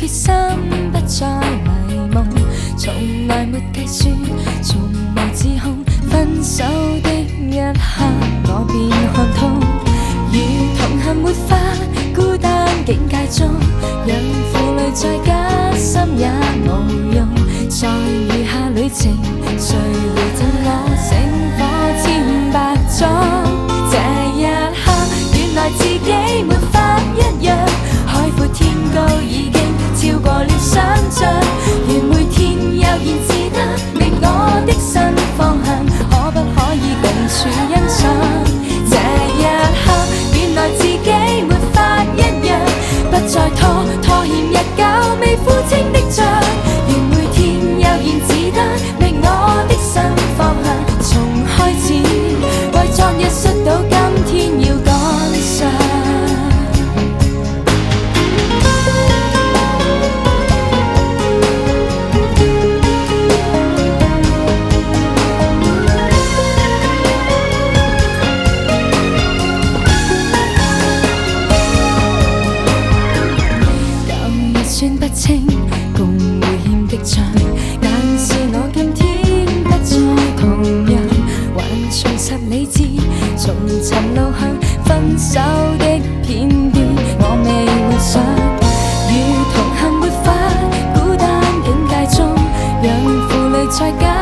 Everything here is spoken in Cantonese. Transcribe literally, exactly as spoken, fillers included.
決心，不再迷夢，從來沒計算，從無自控。分手的一刻，我便看通，如同行沒法孤單境界中，讓負累再加深也無用。在餘下旅程，誰會贈我星火千百種？這一刻，原來自己沒法一樣，海闊天高已經超過了想像。願每天悠然自得，覓我的新方向，可不可以共處欣賞？這一刻，原來自己沒法一樣，不再拖拖欠日久未付清的帳。願每天悠然自得，覓我的新方向，從開始為昨日摔倒，今天要趕上。算不清共會欠的帳，但是我今天不再同樣，還重拾理智，重尋路向。分手的片段我未沒想，如同行沒法孤單境界中，讓負累再加